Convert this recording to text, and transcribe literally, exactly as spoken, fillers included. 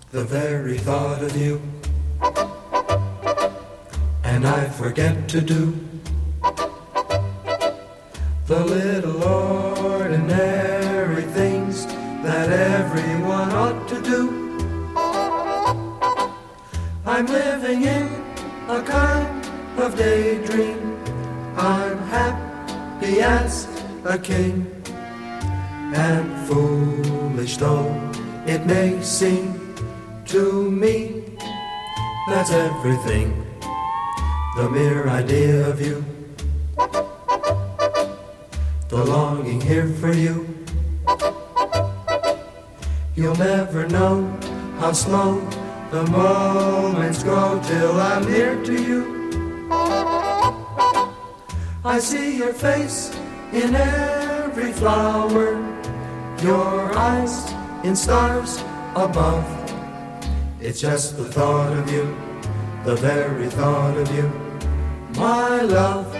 the very thought of you, and I forget to do the little ordinary things that everyone ought to do. I'm living in a kind of daydream. I'm happy as a king, and foolish though it may seem to me, that's everything, the mere idea of you, the longing here for you. You'll never know how slow the moments go till I'm near to you. I see your face in every flower, your eyes in stars above. It's just the thought of you, the very thought of you, my love.